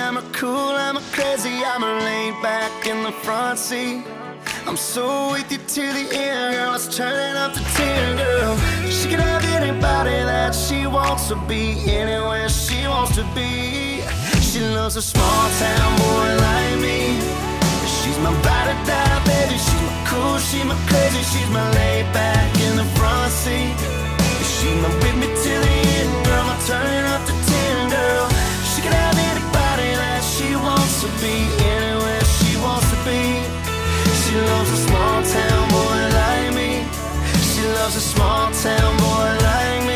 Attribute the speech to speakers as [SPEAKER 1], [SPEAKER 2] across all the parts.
[SPEAKER 1] I'm a cool, I'm a crazy, I'm a laid back in the front seat. I'm so with you to the end, girl, it's turning up to 10, girl. She can have anybody that she wants to be, anywhere she wants to be. She loves a small town boy like me. She's my ride or die, baby. She's my cool, she's my crazy, she's my laid back in the front seat. She's my with me to the end, girl, I'm turning up to 10, girl. She can have anybody that she wants to be, anywhere she wants to be. She loves a small town boy like me. She loves a small town boy like me.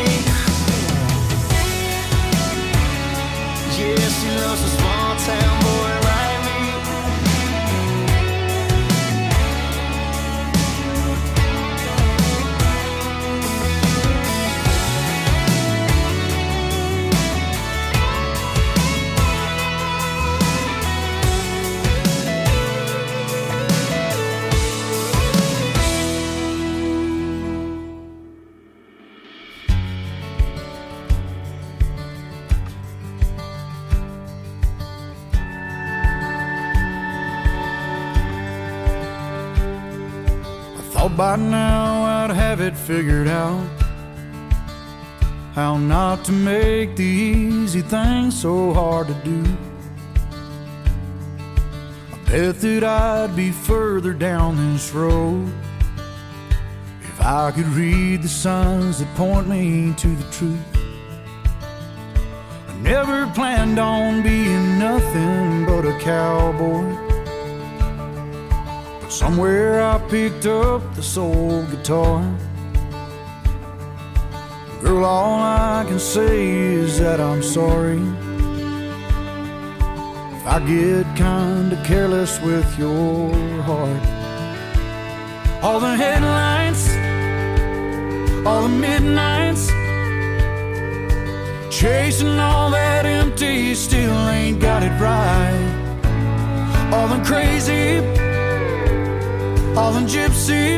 [SPEAKER 1] Yeah, she loves a small town boy like me.
[SPEAKER 2] By now I'd have it figured out, how not to make the easy things so hard to do. I bet that I'd be further down this road if I could read the signs that point me to the truth. I never planned on being nothing but a cowboy. Somewhere I picked up the soul guitar. Girl, all I can say is that I'm sorry if I get kinda careless with your heart. All the headlights, all the midnights, chasing all that empty, still ain't got it right. All the crazy, all in gypsy,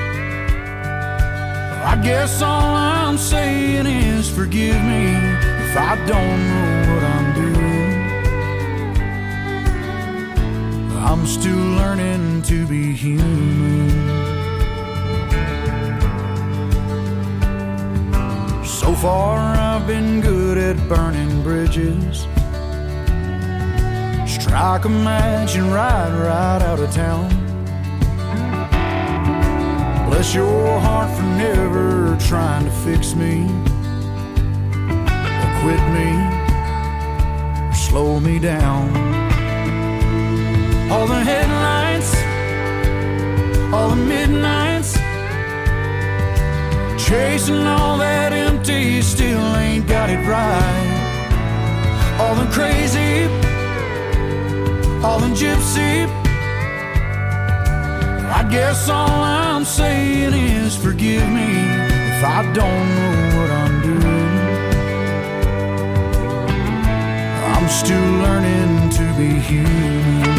[SPEAKER 2] I guess all I'm saying is forgive me if I don't know what I'm doing. I'm still learning to be human. So far I've been good at burning bridges, strike a match and ride right out of town. Bless your heart for never trying to fix me, or quit me, or slow me down. All the headlights, all the midnights, chasing all that empty, still ain't got it right. All the crazy, all the gypsy, I guess all I'm saying is forgive me if I don't know what I'm doing. I'm still learning to be human.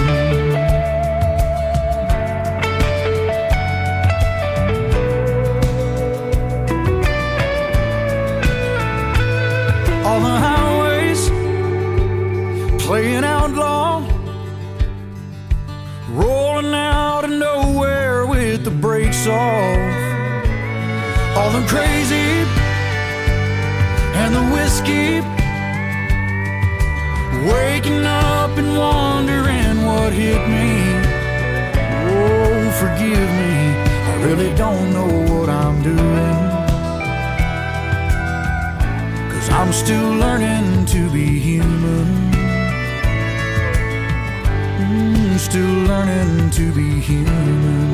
[SPEAKER 2] All the highways playing outlaw, rolling out of nowhere with the brakes off. All the crazy and the whiskey, waking up and wondering what hit me. Oh, forgive me, I really don't know what I'm doing, 'cause I'm still learning to be human. Still learning to be human.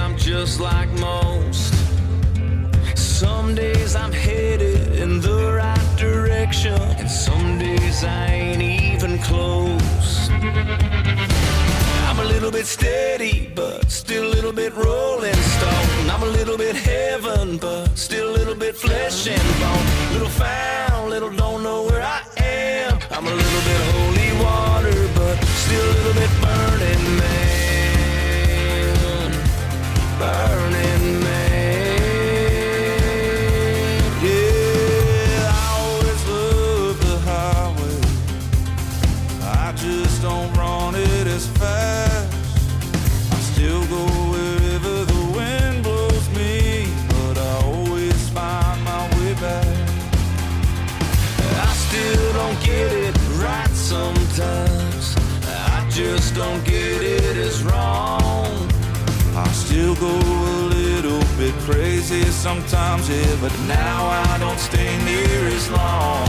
[SPEAKER 1] I'm just like most. Some days I'm headed in the right direction, and some days I ain't even close. I'm a little bit steady, but still a little bit rolling stone. I'm a little bit heaven, but still a little bit flesh and bone. Little found, little don't know where I am. I'm a little bit holy water, but still a little bit burning man. Burning man. Yeah, I always love the highway. I just don't run it as fast. I still go wherever the wind blows me, but I always find my way back. I still don't get it right sometimes. I just don't get it as wrong. I still go a little bit crazy sometimes, yeah, but now I don't stay near as long.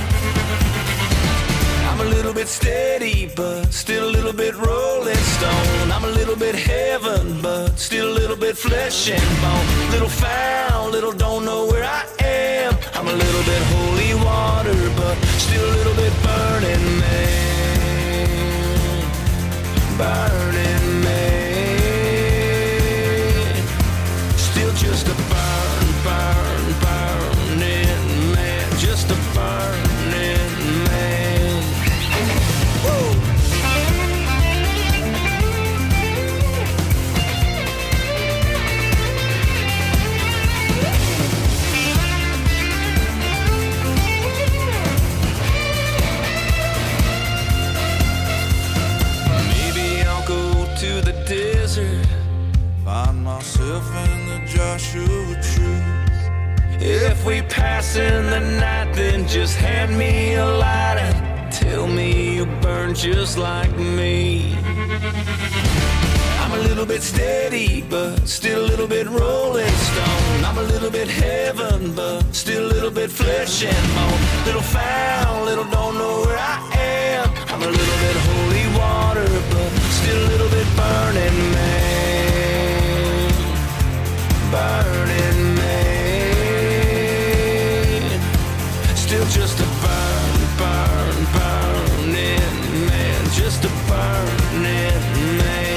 [SPEAKER 1] I'm a little bit steady, but still a little bit rolling stone. I'm a little bit heaven, but still a little bit flesh and bone. Little found, little don't know where I am. I'm a little bit holy water, but still a little bit burning man. Burning man. Still just a burn, burn, burning man. Just a burning man. Woo! Maybe I'll go to the desert, find myself in the Joshua Tree. If we pass in the night, then just hand me a lighter. Tell me you burn just like me. I'm a little bit steady, but still a little bit rolling stone. I'm a little bit heaven, but still a little bit flesh and bone. Little found, little don't know where I am. I'm a little bit holy water, but still a little bit burning man. Burning man. Still just a burn, burn, burning man. Just a burning man.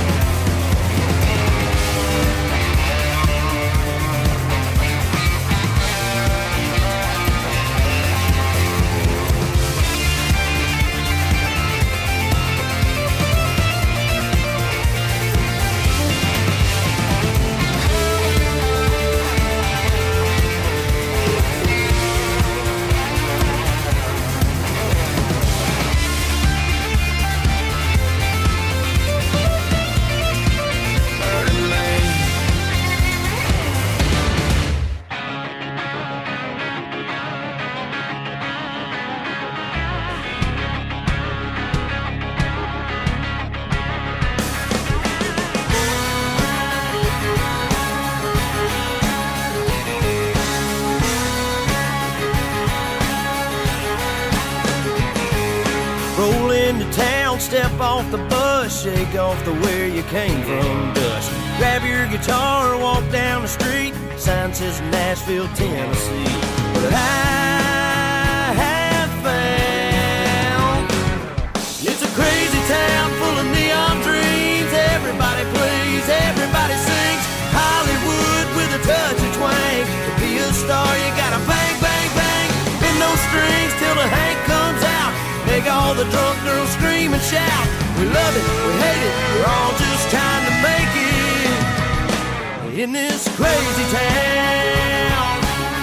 [SPEAKER 3] Roll into town, step off the bus, shake off the where you came from dust. Grab your guitar, walk down the street, sign says Nashville, Tennessee. But I have found it's a crazy town full of neon dreams. Everybody plays, everybody sings. Hollywood with a touch of twang. To be a star, you gotta bang, bang, bang. Bend those strings till the Hank comes out. Make all the drunk girls scream and shout. We love it, we hate it, we're all just trying to make it in this crazy town.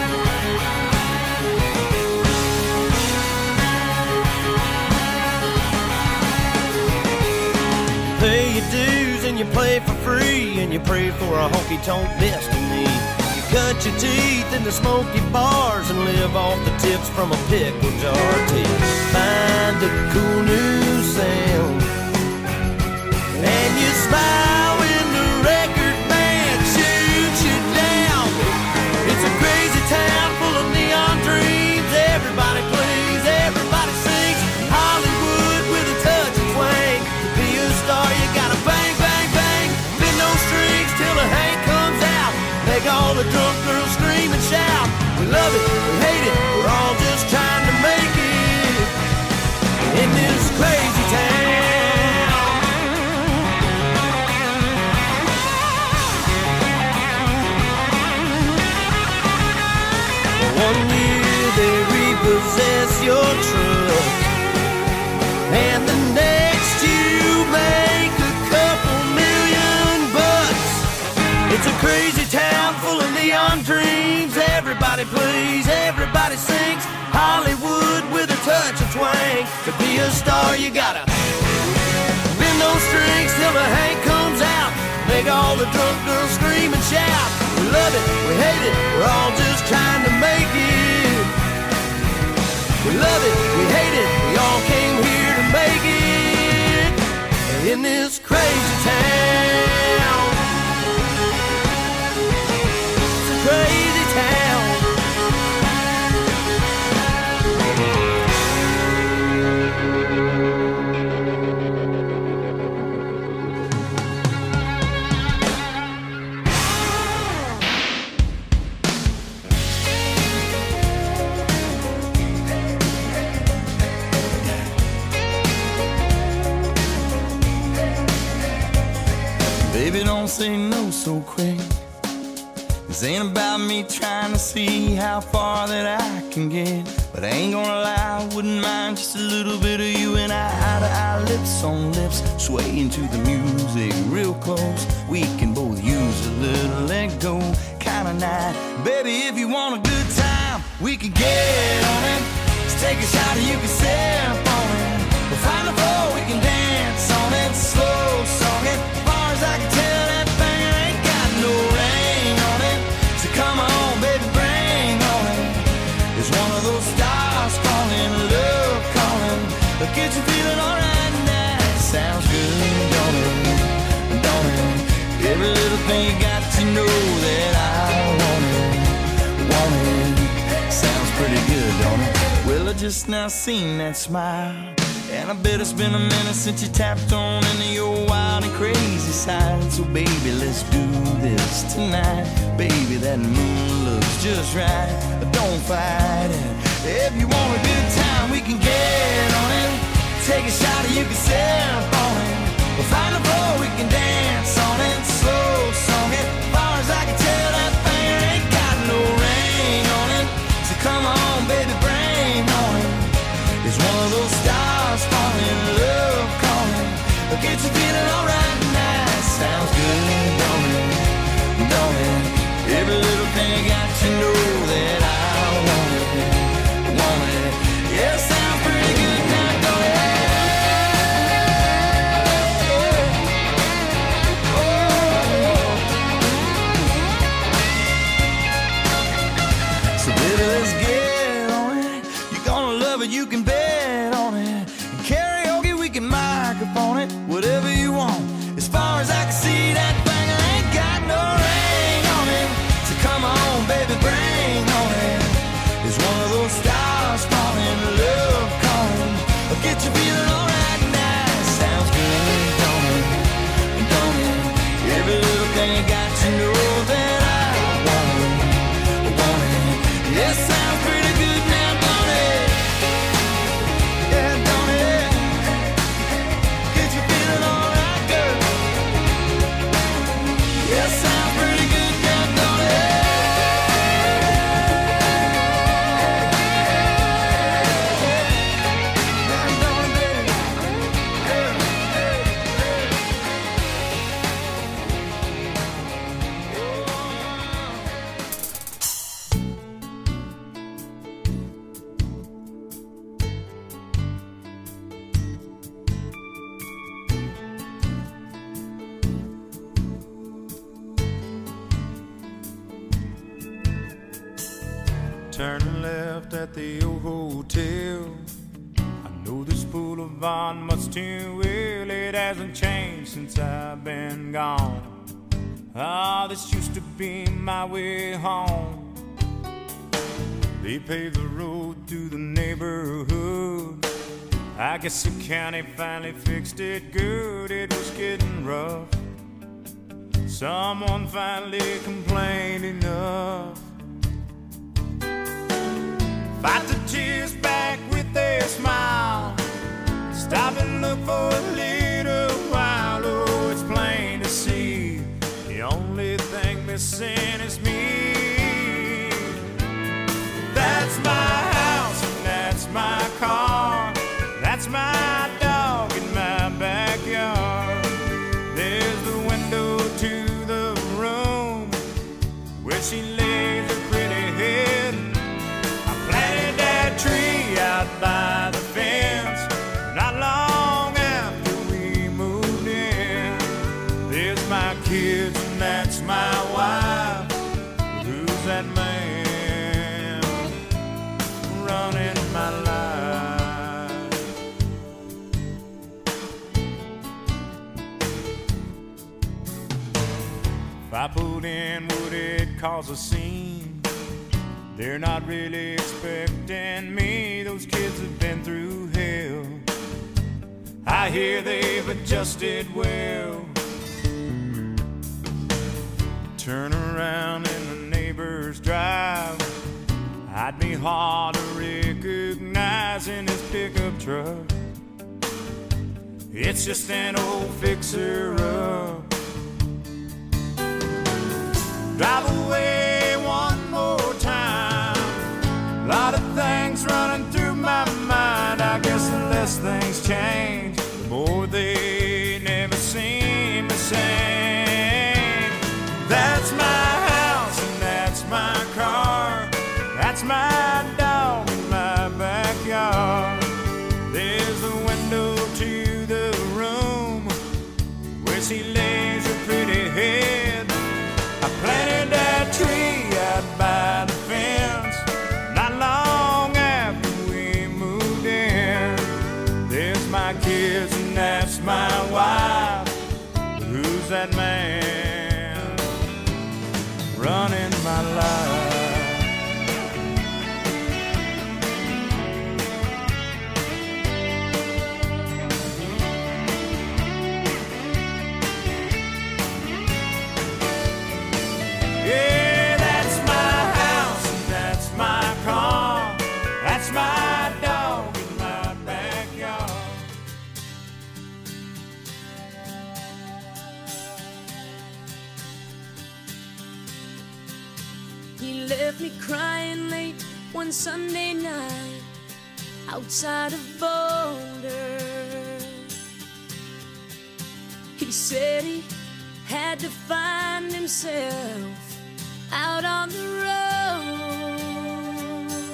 [SPEAKER 3] Pay your dues and you play for free, and you pray for a honky-tonk destiny. You cut your teeth in the smoky bars and live off the tips from a pickle jar till find a cool new sound. And you smile when the record band shoots you down. It's a crazy town full of neon dreams. Everybody plays, everybody sings. Hollywood with a touch of twang. To be a star, you gotta bang, bang, bang. Bend those strings till the make all the drunk girls scream and shout. We love it, we hate it, we're all just trying to make it in this crazy town. One year they repossess your truck, and the next you make a couple $1,000,000. It's a crazy town full of neon dreams. Everybody plays, everybody sings. Hollywood with a touch of twang. To be a star you gotta bend those strings till the Hank comes out. Make all the drunk girls scream and shout. We love it, we hate it, we're all just trying to make it. We love it, we hate it, we all came here to make it in this crazy town. It's a crazy town.
[SPEAKER 1] Baby, don't say no so quick. This ain't about me trying to see how far that I can get. But I ain't gonna lie, I wouldn't mind just a little bit of you and I, eye to eye, lips on lips, swaying to the music real close. We can both use a little let go kind of night. Baby, if you want a good time, we can get on it. Just take a shot and you can sip on it. We'll find a floor, we can dance on it. Slow song it. I can tell that thing ain't got no ring on it. So come on, baby, bring on it. It's one of those stars calling, love calling. But get you feeling alright now. Sounds good, don't it? Don't it? Every little thing you got to know that I want it. Sounds pretty good, don't it? Well, I just now seen that smile, and I bet it's been a minute since you tapped on into your wild and crazy side. So baby, let's do this tonight. Baby, that moon looks just right. Don't fight it. If you want a good time, we can get on it. Take a shot and you can sip on it. We'll find a floor, we can dance on it. Slow song it. As far as I can tell, that thing ain't got no ring on it. So come on, baby, bring on it. It's one of those stars falling, love calling. Get you feeling alright now. Sounds good, don't it? Don't it? Every little thing got to know that I want it. Want it. Yeah, sounds pretty good now, don't it? So baby, let's get on it. You're gonna love it, you can bet on it. And karaoke, we can microphone it. Whatever you want. As far as I can see, that thing ain't got no ring on it. So come on, baby, bring on it. It's one of those stars falling, love calling. Get you feeling alright now. Sounds good, don't it? Don't it? Every little thing you got to know that I want it. Want it. Yeah, sounds pretty good now, don't it? Yeah, don't it? Get you feeling alright, girl. Yeah, sounds pretty good now, don't it?
[SPEAKER 2] Turning left at the old hotel. I know this boulevard much too well. It hasn't changed since I've been gone. Ah, this used to be my way home. They paved the road through the neighborhood. I guess the county finally fixed it good. It was getting rough. Someone finally complained enough. Fight the tears back with a smile. Stop and look for a little while. Oh, it's plain to see the only thing missing is me. That's my house and that's my car. That's my dog in my backyard. There's the window to the room where she lays her pretty head. I planted that tree out by the fence not long after we moved in. There's my kids and that's my wife. Who's that man running my life? If I put in, would it cause a scene? They're not really expecting me. Those kids have been through hell. I hear they've adjusted well. Turn around in the neighbor's drive. I'd be hard to recognize in his pickup truck. It's just an old fixer-up. Drive away one more time. A lot of things running through my mind. I guess the less things change, the more they never seem the same. That's my house and that's my car. That's my dog in my backyard. There's the window to the room where she lays her pretty head. I planted that tree out by the fence not long after we moved in. There's my kids and that's my wife. Who's that man running my life? Yeah, that's my house and that's my car. That's my dog in my backyard.
[SPEAKER 4] He left me crying late one Sunday night outside of Boulder. He said he had to find himself out on the road.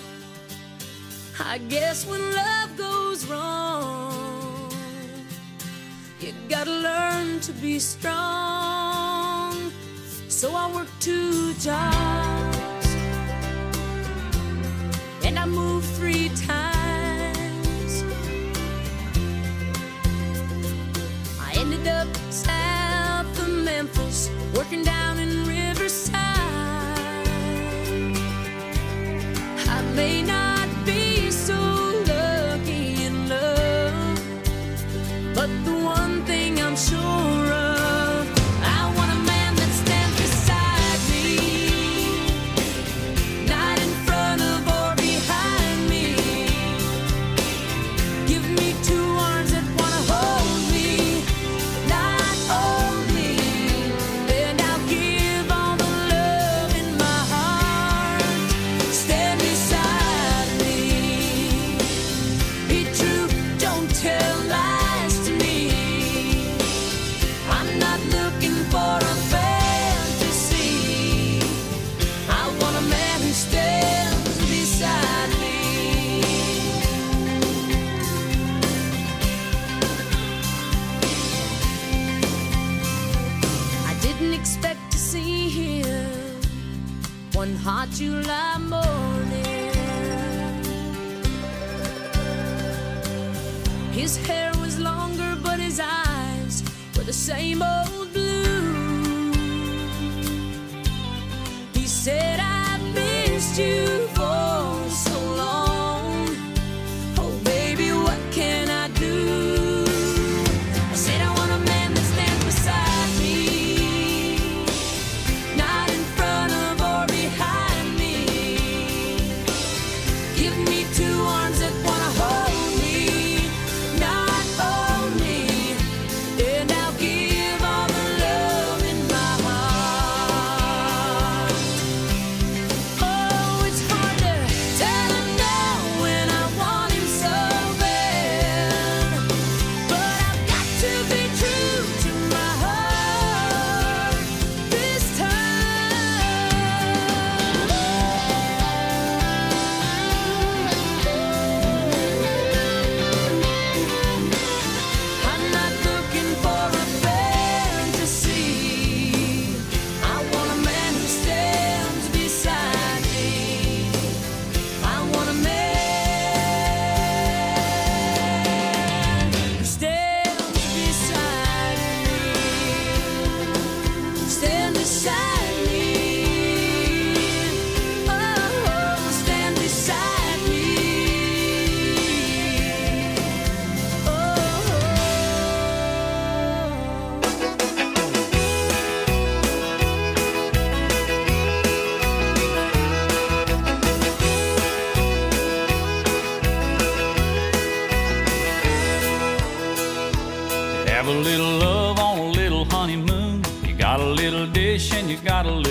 [SPEAKER 4] I guess when love goes wrong, you gotta learn to be strong. So I worked 2 jobs and I moved 3 times. I ended up south of Memphis, working down in Riverside. I may not be so lucky in love, but the one thing I'm sure of, I want a man that stands beside me, not in front of or behind me. Give me 2 arms that wanna hold me, not only, and I'll give all the love in my heart. Stand beside me, be true, don't tell lies to me. I'm not looking for a fantasy, I want a man who stands beside me. I didn't expect to see him one hot July morning. His hair was longer, but his eyes were the same old blue. He said, I've missed you for so long. Oh, baby, what can I do? I said, I want a man that stands beside me,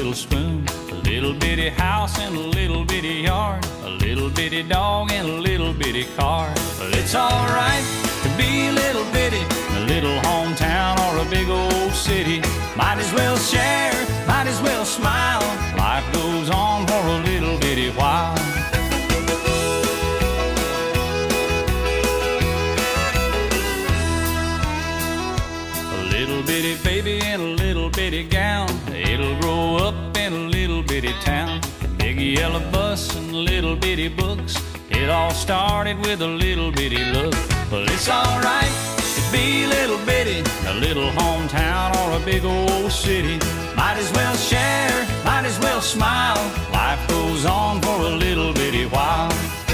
[SPEAKER 2] little spoon, a little bitty house and a little bitty yard, a little bitty dog and a little bitty car. But it's alright to be a little bitty, a little hometown or a big old city. Might as well share, might as well smile. Life goes on for a little bitty while. A little bitty baby in a little bitty gown, it'll grow up in a little bitty town. Big yellow bus and little bitty books, it all started with a little bitty look. Well, it's alright to be a little bitty, a little hometown or a big old city. Might as well share, might as well smile. Life goes on for a little bitty while.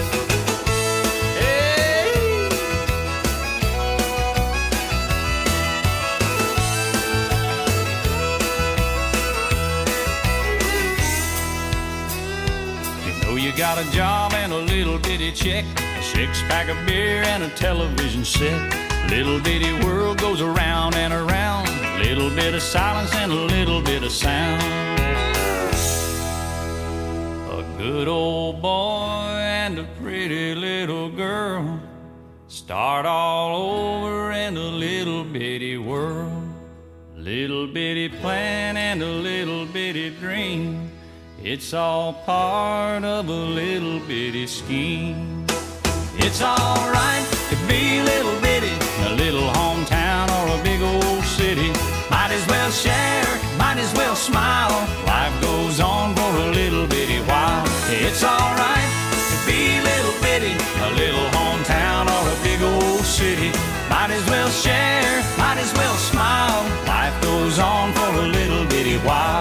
[SPEAKER 2] You got a job and a little bitty check, a six-pack of beer and a television set. Little bitty world goes around and around, a little bit of silence and a little bit of sound. A good old boy and a pretty little girl start all over in a little bitty world. Little bitty plan and a little bitty dream, it's all part of a little bitty scheme. It's alright to be a little bitty, a little hometown or a big old city. Might as well share, might as well smile. Life goes on for a little bitty while. It's alright to be a little bitty, a little hometown or a big old city. Might as well share, might as well smile. Life goes on for a little bitty while.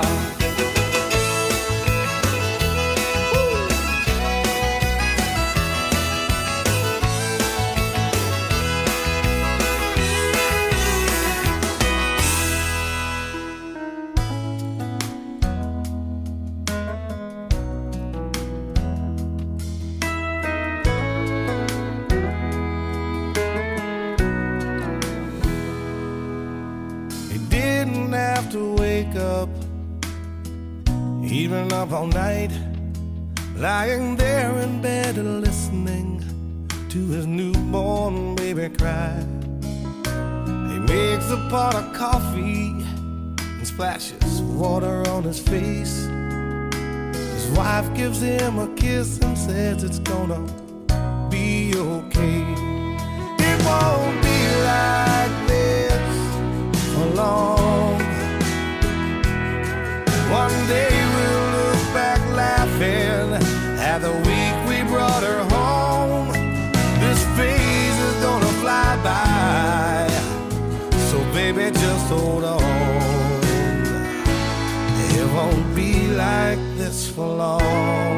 [SPEAKER 3] Up, even up all night, lying there in bed and listening to his newborn baby cry. He makes a pot of coffee and splashes water on his face. His wife gives him a kiss and says it's gonna be okay. It won't be like this for long. One day we'll look back laughing at the week we brought her home. This phase is gonna fly by, so baby just hold on. It won't be like this for long.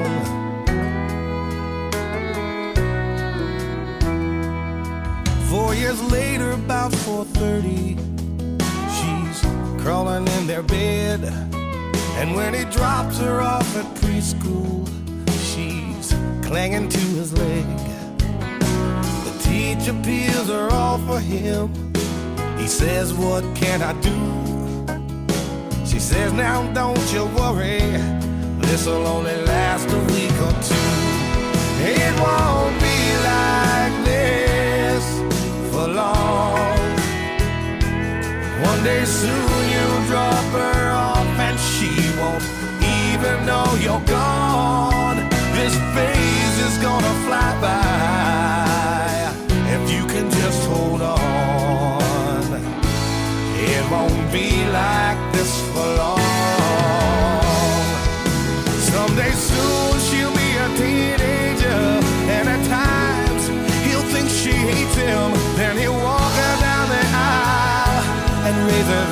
[SPEAKER 3] 4 years later, about 4:30, she's crawling in their bed. And when he drops her off at preschool, she's clinging to his leg. The teacher peels her off for him. He says, what can I do? She says, now don't you worry, this'll only last a week or two. It won't be like this for long. One day soon you'll drop her off and she won't even know you're gone. This phase is gonna fly by if you can just hold on. It won't be like this for long. Someday soon she'll be a teenager, and at times he'll think she hates him. Then he'll walk her down the aisle and raise her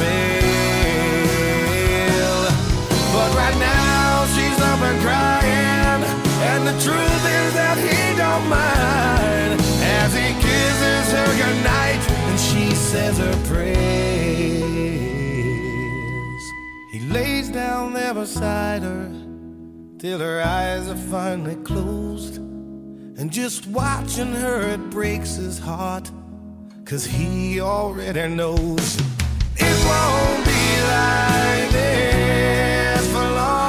[SPEAKER 3] veil. But right now she's up and crying, and the truth is that he don't mind as he kisses her goodnight and she says her prayers. He lays down there beside her till her eyes are finally closed, and just watching her it breaks his heart, 'cause he already knows it won't be like this for long.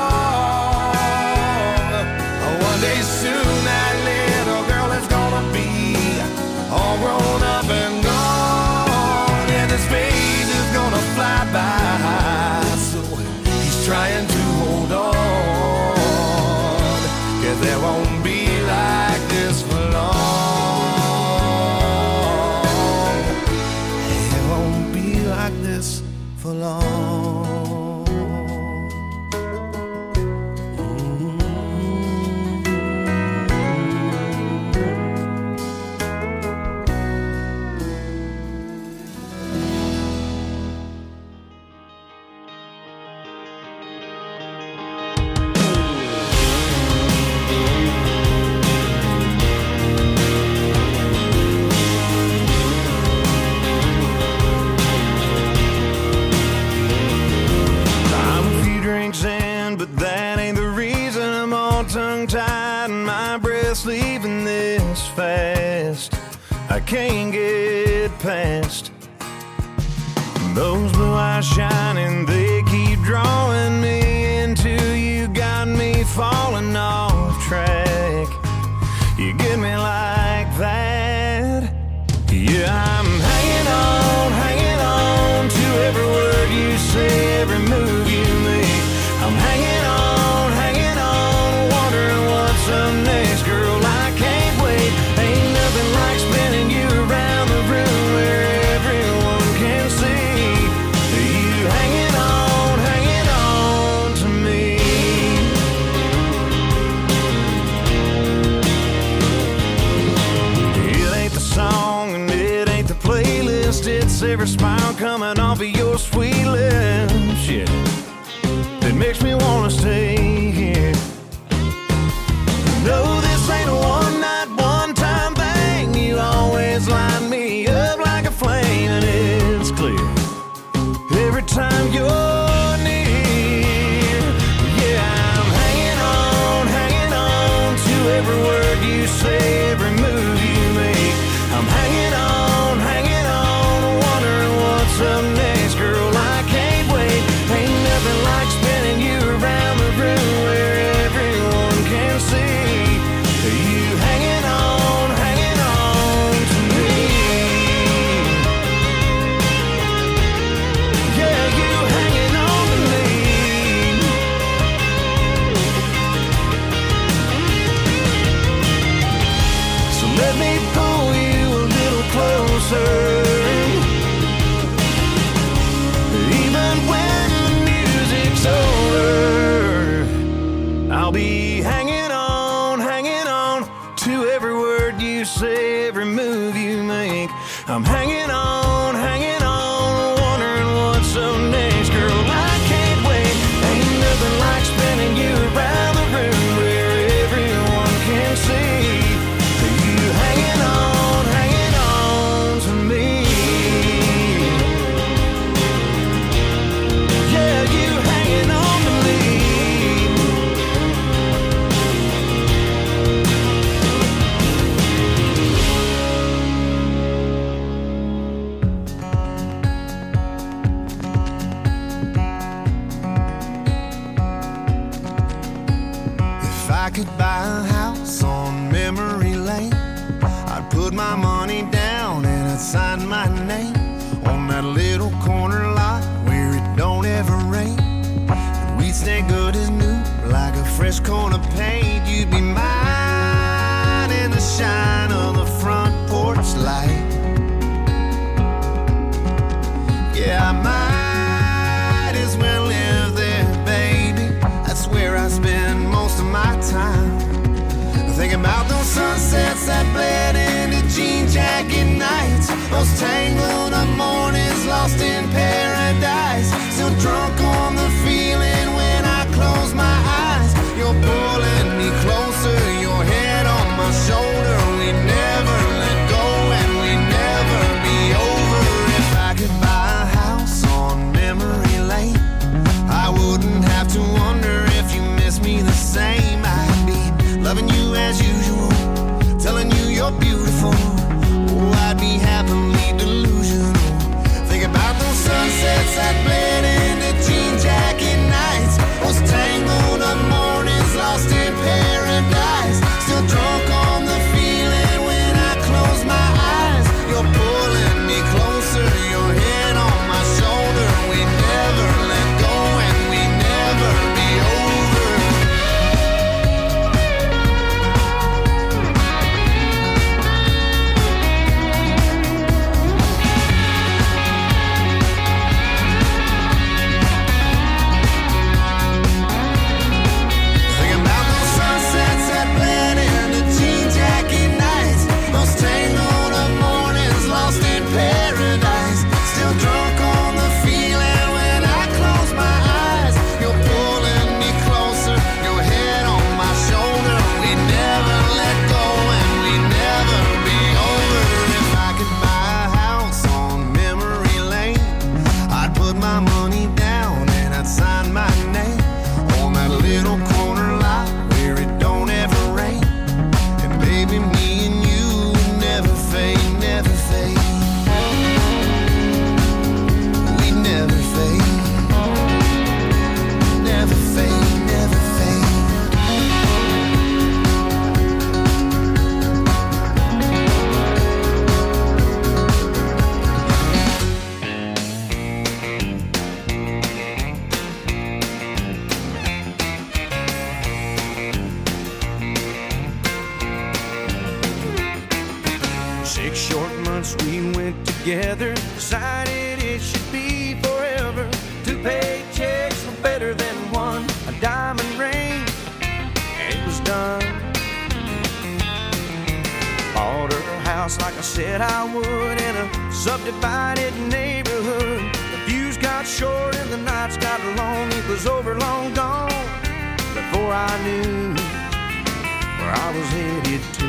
[SPEAKER 3] that ain't the reason I'm all tongue-tied and my breath's leaving this fast. I can't get past those blue eyes shining, they keep drawing me into you, got me falling off track. You get me like that. Yeah, I'm hanging on to every word you say, every move you make. I'm hanging on, wondering what's up next, girl. I can't wait. Ain't nothing like spinning you around the room where everyone can see you hanging on to me. It ain't the song and it ain't the playlist, it's every smile coming off of your sweet lips, yeah, that makes me wanna stay here. No, this ain't a one-night, one-time thing. You always line me up like a flame, and it's clear every time you're near. Yeah, I'm hanging on to every word you say, every move you make. I'm hanging on, wondering what's up next, girl. I can't wait. Ain't nothing like spinning you around the room where everyone can see you hanging on to me. Yeah, you hanging on to me. So let me pull you a little closer. Even when the music's over, I'll be hanging on to every word you say, every move you make. I'm hanging on, wondering what's up next, girl. I can't wait. Ain't nothing like spinning you around the room where everyone can see you hanging on to me. Yeah, you hanging on to me.
[SPEAKER 1] If I could buy a house on memory lane, I'd put my money down and I'd sign my name on that little corner lot where it don't ever rain. And we'd stay good as new, like a fresh coat of paint. You'd be mine in the shine of the front porch light. Yeah, I might as well live there, baby. That's where I spend most of my time. Thinking about those sunsets that bled into jean jacket nights, those tangled up mornings lost in paradise. Still drunk on the feeling when I close my eyes. You're pulling me closer, your head on my shoulder. We never let go and we never be over. If I could buy a house on memory lane, I wouldn't have to wonder if you miss me the same. I'd be loving you as usual, telling you you're beautiful. Oh, I'd be happily delusional. Think about those sunsets that bled into jean jacket nights, those tangled up mornings lost in paradise. Still drunk on the feeling when I close my eyes. You're pulling me closer, your head on my shoulder. We never let go and we never be over.
[SPEAKER 3] together, decided it should be forever. 2 paychecks were better than one, a diamond ring, and it was done. Bought her a house like I said I would in a subdivided neighborhood. The views got short and the nights got long. It was over, long gone, before I knew where I was headed to.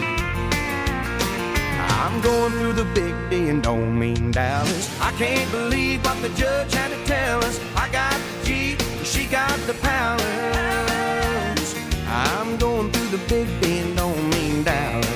[SPEAKER 3] I'm going through the big D and don't mean Dallas. I can't believe what the judge had to tell us. I got the Jeep, she got the palace. I'm going through the big D and don't mean Dallas.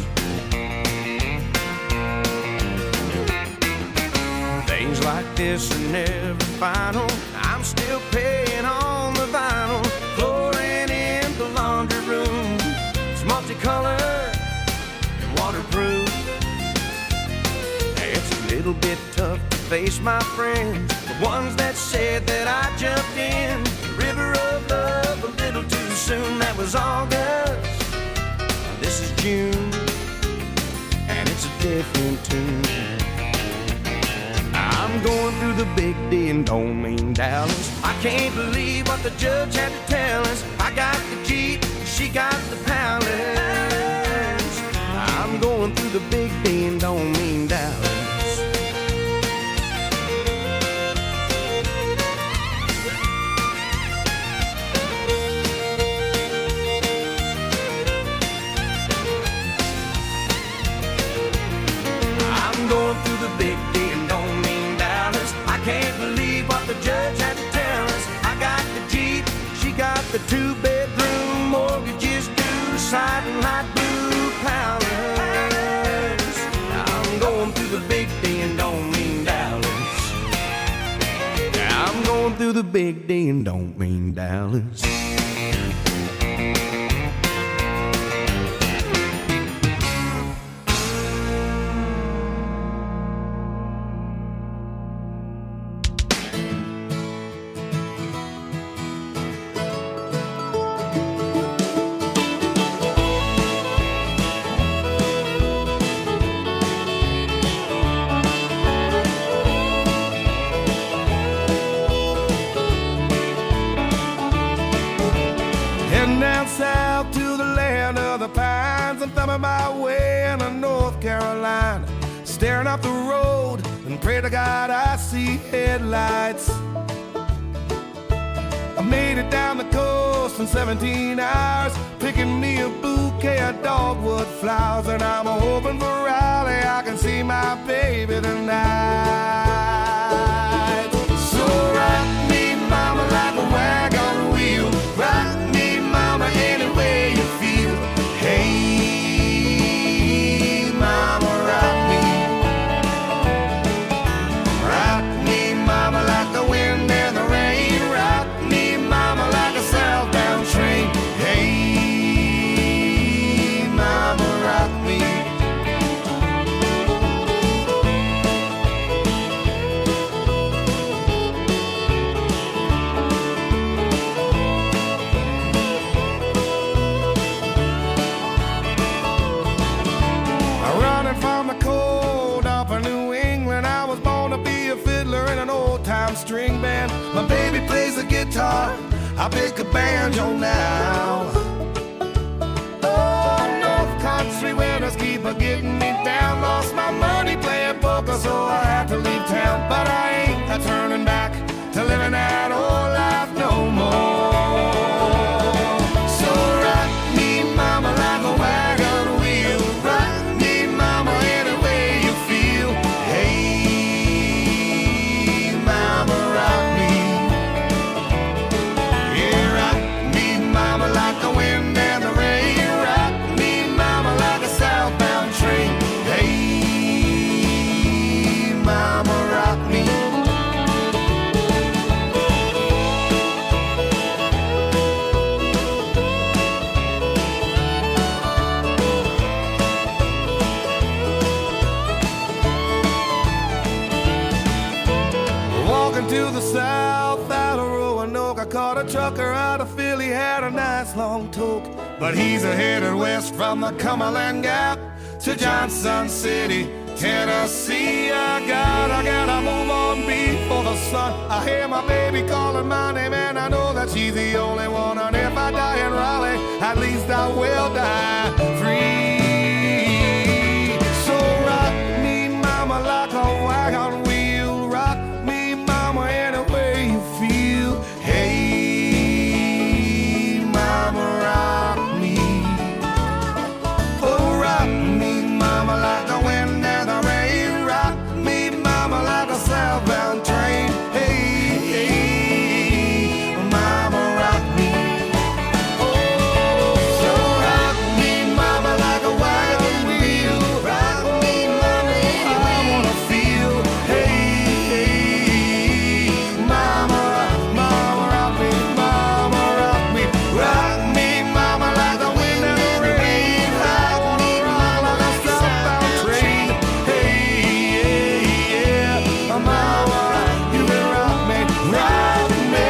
[SPEAKER 3] Things like this are never final. I'm still paying on the vinyl. Flooring in the laundry room, it's multicolored and waterproof. It's a little bit tough to face my friends, the ones that said that I jumped in the river of love a little too soon. That was August, this is June, and it's a different tune. I'm going through the big D and don't mean Dallas. I can't believe what the judge had to tell us. I got the Jeep, she got the palace. I'm going through the big D and don't mean Dallas. I'm going through the big D and don't mean Dallas. I can't believe what the judge had to tell us. I got the Jeep, she got the 2-bedroom, mortgages due, siding light blue palace. I'm going through the big D and don't mean Dallas. I'm going through the big D and don't mean Dallas.
[SPEAKER 2] Down south to the land of the pines, I'm thumbing my way into North Carolina, staring up the road and pray to God I see headlights. I made it down the coast in 17 hours, picking me a bouquet of dogwood flowers, and I'm hoping for Raleigh I can see my baby tonight. So rock me, mama, like a wagon wheel. Rock me, mama, any way you feel. Hey, mama, rock me. Rock me, mama, like the wind and the rain. Rock me, mama, like a southbound train. Hey, mama, rock me. From the cold up in New England, I was born to be a fiddler in an old-time string band. My baby plays the guitar, I pick a banjo now. Oh, North Country winters keep getting me down. Lost my money playing poker, so I had to leave town. But I ain't turning back to living that old life no more. So rock me, mama, like a wagon wheel. Rock me, mama, any way you feel. Hey, mama, rock me. Yeah, rock me, mama, like the wind and the rain. Rock me, mama, like a southbound train. Hey, mama, rock me. To the south out of Roanoke, I caught a trucker out of Philly, had a nice long toke. But he's headed west from the Cumberland Gap to Johnson City, Tennessee, I gotta move on before the sun. I hear my baby calling my name, and I know that she's the only one. And if I die in Raleigh, at least I will die free. So rock me, mama, like a wagon wheel. Rock me, mama, any way you feel. Hey, mama, rock me. Oh, rock me, mama, like the wind and the rain. Rock me, mama, like a southbound train. Hey, hey, mama, rock me. Oh, so rock me, mama, like a wagon wheel. Rock me, mama, I wanna feel. Hey, hey, mama, mama, rock me, mama, rock me. Rock me, mama, like the wind and the rain. I wanna rock like a southbound train. Hey, yeah, yeah, mama, you can rock me, rock me.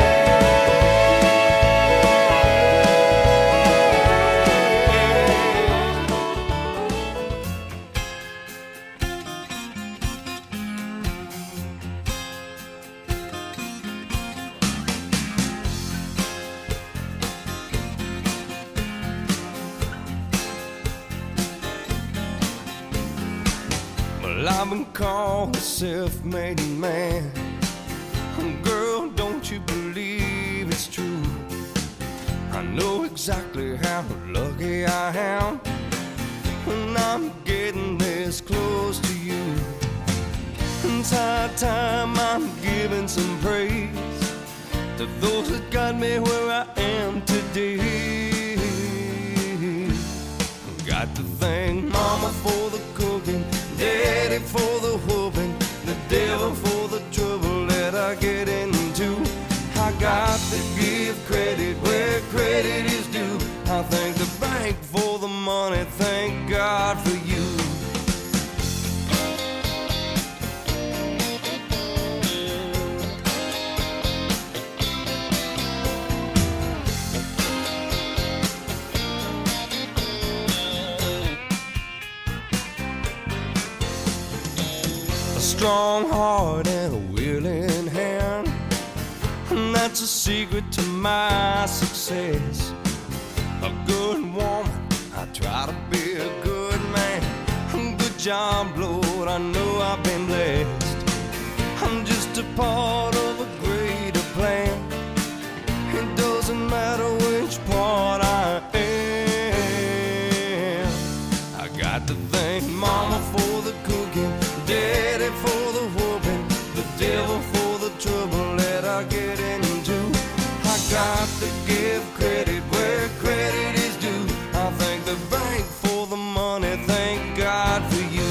[SPEAKER 3] Well, I've been called a self-made man. Girl, don't you believe it's true? I know exactly how lucky I am when I'm getting this close to you. It's high time I'm giving some praise to those that got me where I am today. Got to thank mama for the cooking, daddy for the whooping, the devil for the trouble that I get into. I got to give credit where credit is due. I thank the bank for the money, thank God for you. A strong heart and a willing hand, and that's a secret to my success. A good woman, I try to be a good man. Good job, Lord, I know I've been blessed. I'm just a part of a greater plan. It doesn't matter which part I am. I got to thank mama for the cooking, daddy for the whooping, the devil for the trouble that I get into. I got to give credit where credit is due. I thank the bank for the money, thank God for you.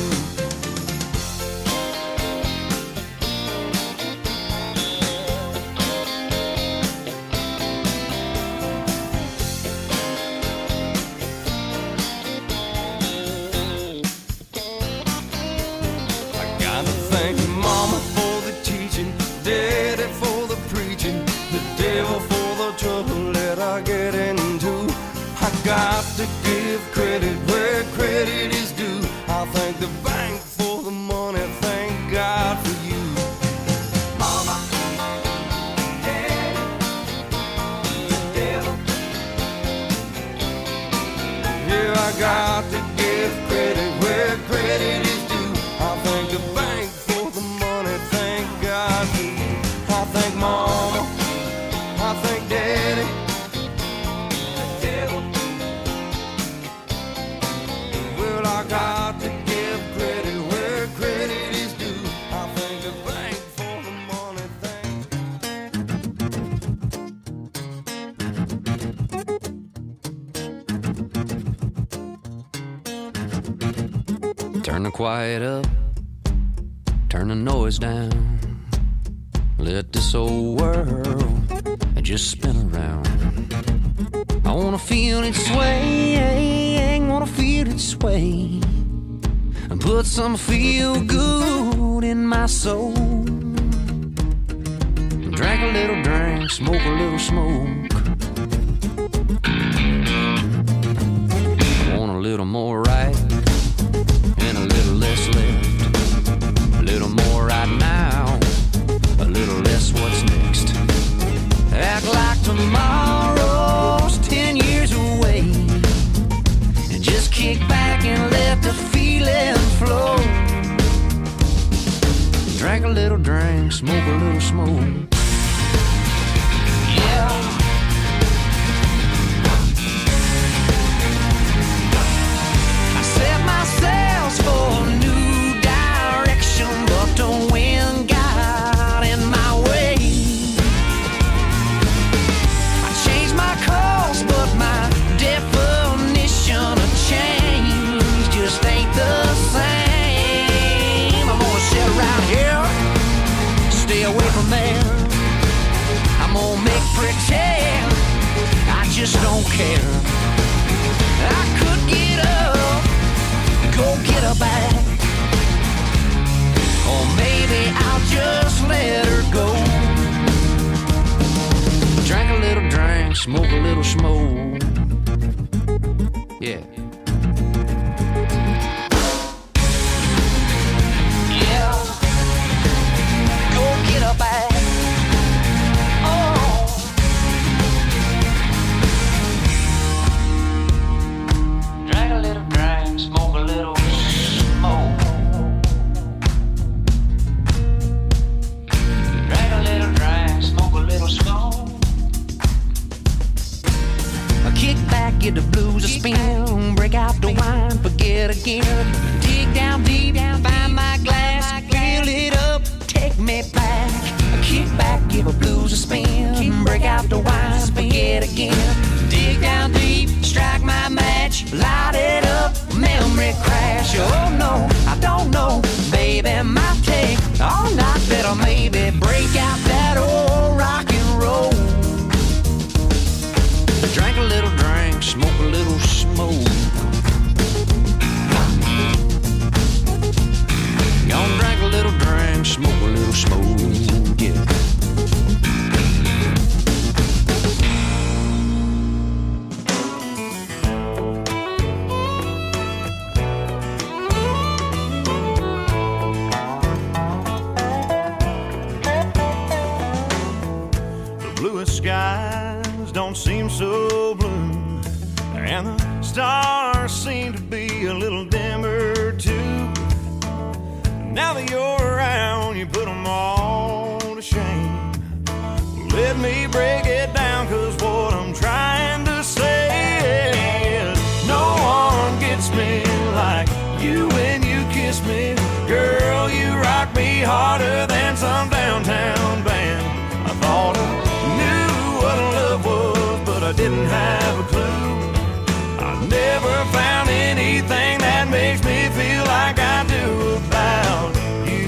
[SPEAKER 3] I gotta thank mama for the teaching, daddy for the preaching, the devil for the trouble that I get into. I got to give credit where credit is due. I thank the bank for the money, thank God for you. Mama, daddy, the devil. Yeah, I got to give credit where credit is due. I thank the bank for the money, thank God for you. I thank mama, I thank daddy, the devil. Well, I got to give credit where credit is due. I thank the bank for the money, thank.
[SPEAKER 5] Turn the quiet up, turn the noise down. Let this old world just spin around. I wanna feel it sway, wanna feel it sway, and put some feel good in my soul. Drink a little drink, smoke a little smoke. Want a little more right and a little less left. drink, smoke a little smoke. Yeah. I set my sails for a new direction, but the wind got in my way. I changed my course, but my definition of change just ain't the same. I'm gonna sit around here, stay away from there. I'm gonna make pretend I just don't care. I could get up, go get her back, or maybe I'll just let her go. Drink a little drink, smoke a little smoke. Yeah. Yeah. Go get her back. Oh. Drink a little drink, smoke a little smoke. Drink a little drink, smoke a little smoke. I kick back, get the blues a spin, break out the wine, forget again. Dig down deep, find my glass, fill it up, take me back. I kick back, give a blues a spin, break out the wine, forget again. Dig down deep, strike my match, light it up, memory crash. Oh no, I don't know, baby, might take all night, better maybe break out that old rock and roll. Drink a little drink, smoke a little smoke. Gonna drink a little drink, smoke a little smoke, yeah.
[SPEAKER 2] The bluest skies don't seem so blue, and the stars seem to be a little dimmer too. Now that you're around, you put them all to shame. Let me break it down, 'cause what I'm trying to say is no one gets me like you when you kiss me. Girl, you rock me harder than some downtown band. I thought I knew what love was, but I didn't have a clue. I never found anything that makes me feel like I do about you.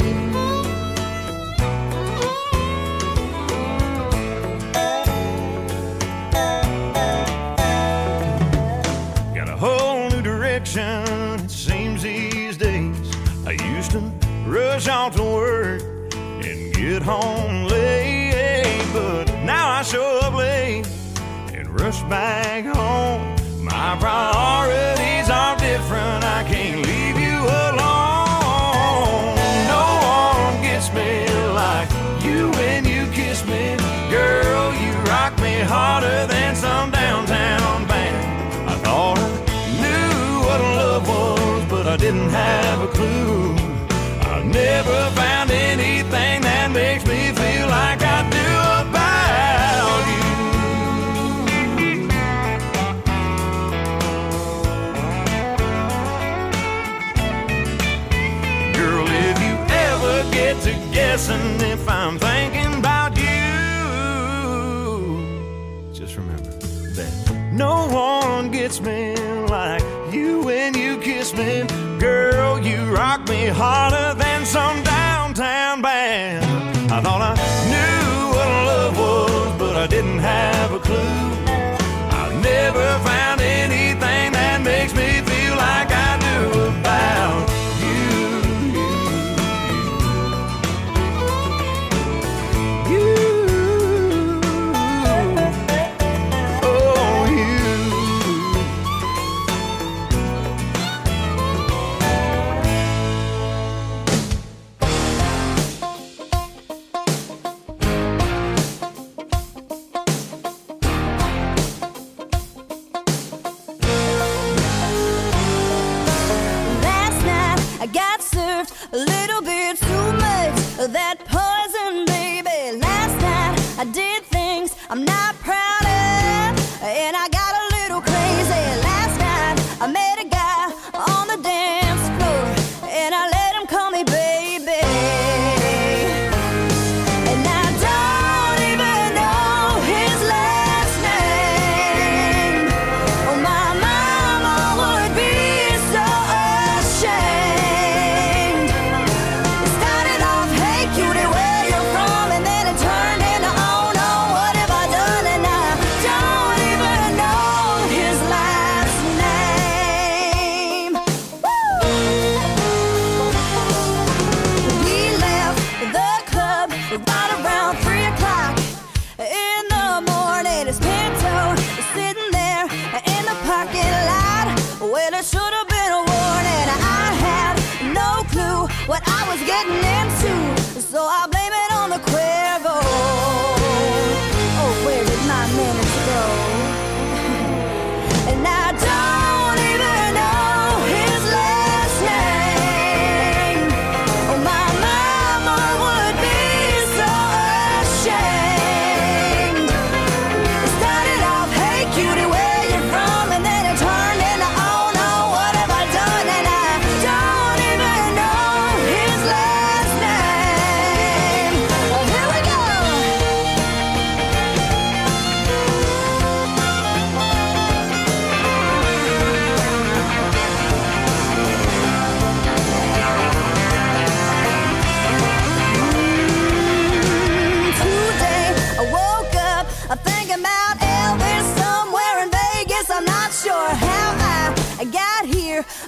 [SPEAKER 2] Got a whole new direction, it seems these days. I used to rush off to work and get home late, but now I show up late and rush back home. My priorities are different, I can't leave you alone. No one gets me like you when you kiss me. Girl, you rock me harder than some downtown band. I thought I knew what love was, but I didn't have a clue. I never found anything that makes me feel like I do about you. Girl, if you ever get to guessing if I'm thinking about you, just remember that no one gets me like you when you kiss me. Girl, you rock me harder than some downtown band. I thought I knew what love was, but I didn't have a clue. I never found anything that makes me feel like I do about you.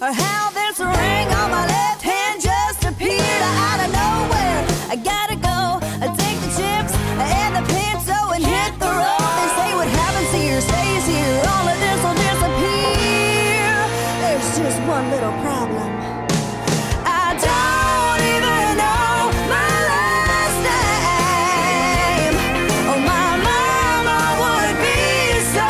[SPEAKER 4] or how this ring on my left hand just appeared out of nowhere. I gotta go, I take the chips and the pencil and hit the road. They say what happens here stays here, all of this will disappear. There's just one little problem. I don't even know my last name. Oh, my mama would be so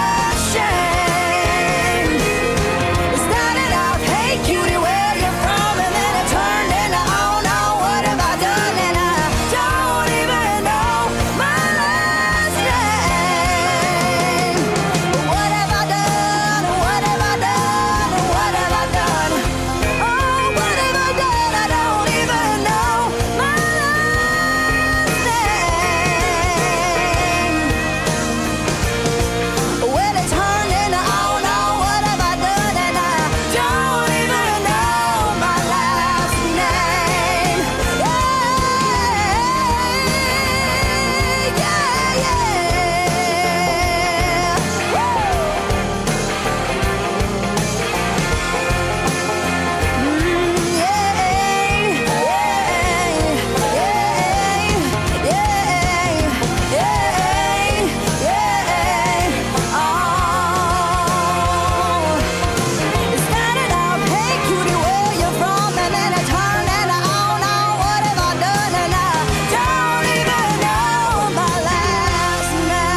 [SPEAKER 4] ashamed. It started out, hey cutie, where you from? And then it turned into, oh no, what have I done? And I don't even know my last name. What have I done? What have I done? What have I done? Oh, what have I done? I don't even know my last name. Well, it turned into, oh no, what have I done? And I don't even know my last name. It started out, hey cutie, where you from? And then it turned into, oh no, what have I done? And I don't even know my last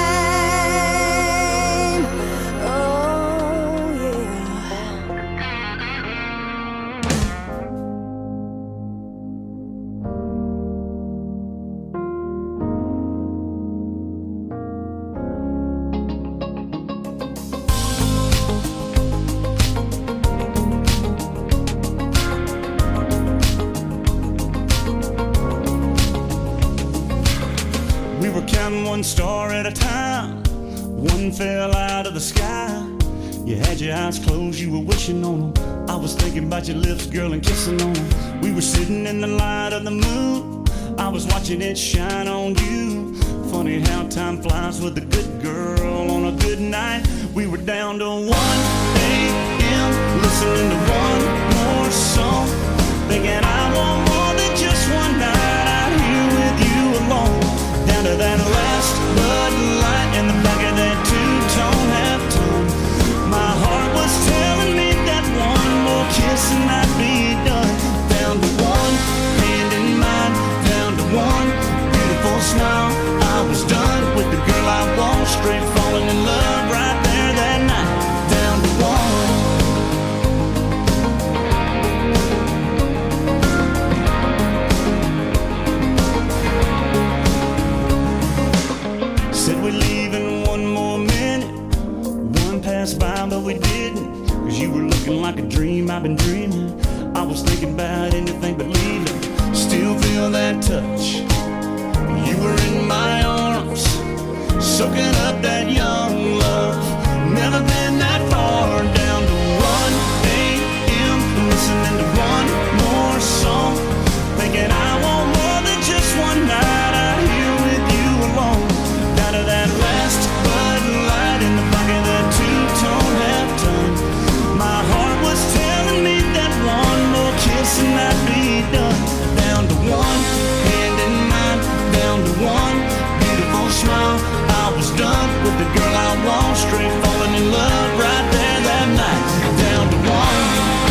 [SPEAKER 4] name. Oh yeah.
[SPEAKER 6] We were counting one star at a time. One fell out of the sky. You had your eyes closed, you were wishing on them. I was thinking about your lips, girl, and kissing on them. We were sitting in the light of the moon. I was watching it shine on you. Funny how time flies with a good girl on a good night. We were down to 1 a.m. listening to one more song, thinking I want more than just one night out here with you alone. Down to that last Bud Light in the back of that two-tone half-tone. My heart was telling me that one more kiss and I'd be done. Down to one hand in mine, down to one beautiful smile. I was done with the girl I want, straight falling in love right there that night. Down to one. Said we'd leave in one more minute. One passed by, but we didn't. Cause you were looking like a dream I've been dreaming. I was thinking about anything but leaving. Still feel that touch. You were in my arms, soaking up that young love. Never been that far. Down to 1 a.m. listening to one more song, thinking I want more than just one night out here with you alone. Down to that last Bud Light in the back of that two-tone half-tone. My heart was telling me that one more kiss and I'd be done. Down to one hand in mine, down to one beautiful smile. I was done with the girl I want, straight falling in love right there that night. Down to one.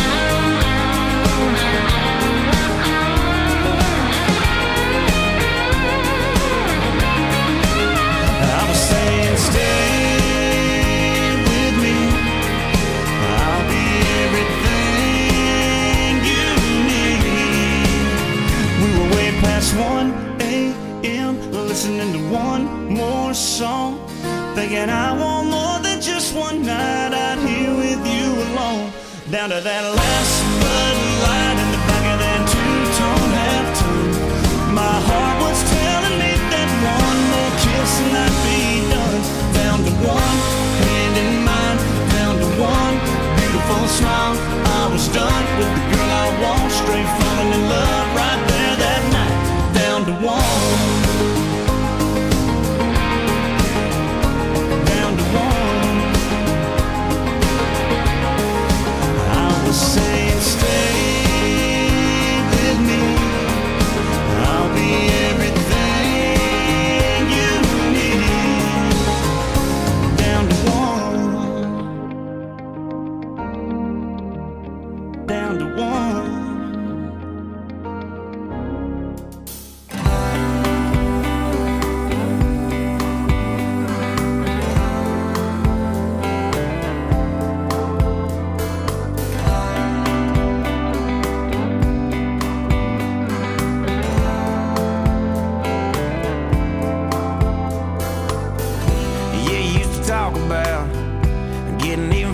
[SPEAKER 6] I was saying stay with me, I'll be everything you need. We were way past 1 a.m. listening to one more song, thinking I want more than just one night out here with you alone. Down to that last Bud Light in the back of that two-tone half-tone. My heart was telling me that one more kiss and I'd be done. Down to one hand in mine, down to one beautiful smile. I was done with the girl I want, straight falling in love right there that night. Down to one. Down to one. I was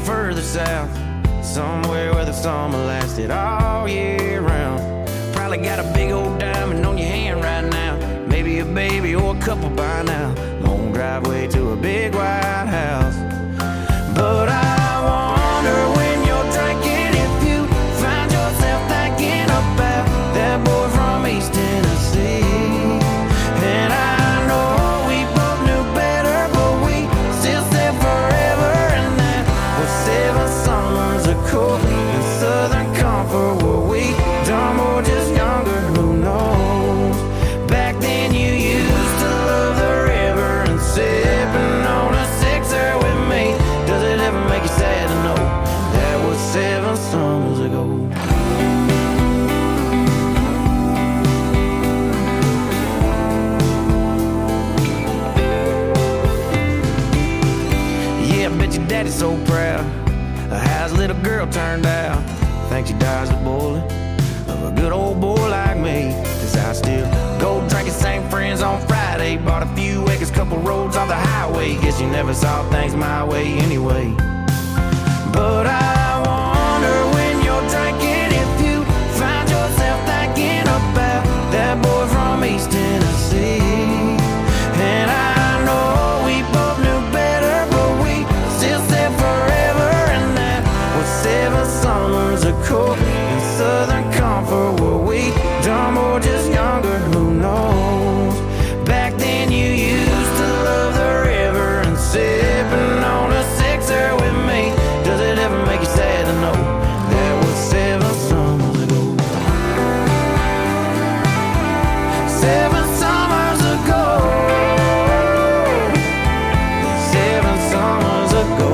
[SPEAKER 3] further south, somewhere where the summer lasted all year round. Probably got a big old diamond on your hand right now, maybe a baby or a couple by now. Long driveway to a big white house. But I wonder when you're drinking if you find yourself thinking about that boy from East Tennessee. And I know we both knew better, but we still said forever. And that was 7 summers ago in Southern Comfort. Were we dumb or just younger? Who knows? Back then you used to love the river and sipping on a sixer with me. Does it ever make you sad to know that was 7 summers ago? Yeah, I bet your daddy's so proud of how his little girl turned out. Thinks he dodged the bullet of a good old boy like me. 'Cause I still go drinking, same friends on Friday. Bought a few acres, couple roads off the highway. Guess you never saw things my way anyway. But I wonder when you're drinking if you find yourself thinking about that boy from East Tennessee. And I know we both knew better, but we still said forever. And that was 7 summers ago in Southern Comfort. Were we dumb or just younger? Who knows? Back then you used to love the river and sipping on a sixer with me. Does it ever make you sad to know that was 7 summers ago? 7 summers ago. 7 summers ago.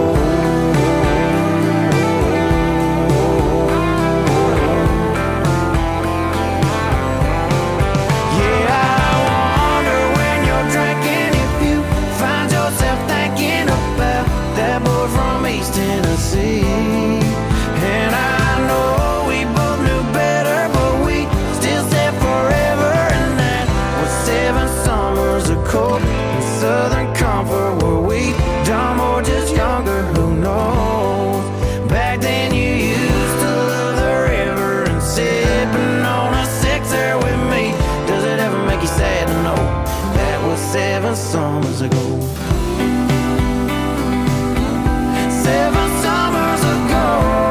[SPEAKER 3] Yeah, I wonder when you're drinking if you find yourself thinking about that boy from East Tennessee. And I know we both knew better, but we still said forever. And that was 7 summers ago in Southern Comfort. Were we dumb or just younger? Who knows? Back then you used to love the river and sipping on a sixer with me. Does it ever make you sad to know that was 7 summers ago? 7 summers ago.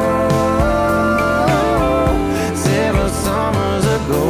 [SPEAKER 3] 7 summers ago.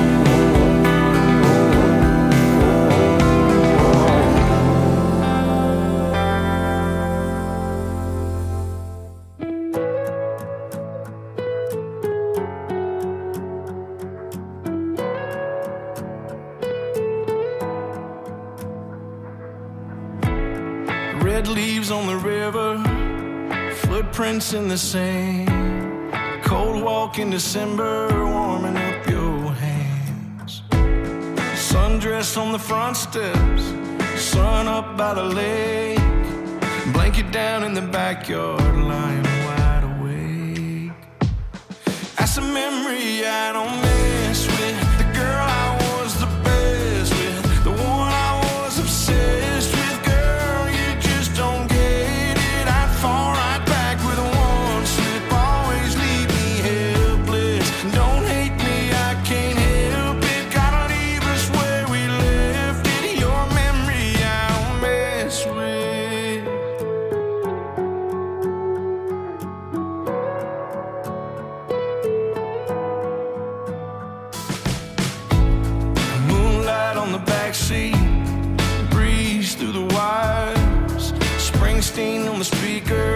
[SPEAKER 7] Red leaves on the river, footprints in the sand. Cold walk in December, warming up your hands. Sundress on the front steps, sun up by the lake. Blanket down in the backyard, lying wide awake. That's a memory I don't mess with. The girl I was the best with, the one I was obsessed with. Girl, you just don't get it. I'd fall right back with one slip. Always leave me helpless. Don't hate me, I can't help it. Gotta leave us where we left it. Your memory I don't mess with. Moonlight on the backseat, breeze through the wires. Springsteen on the speaker,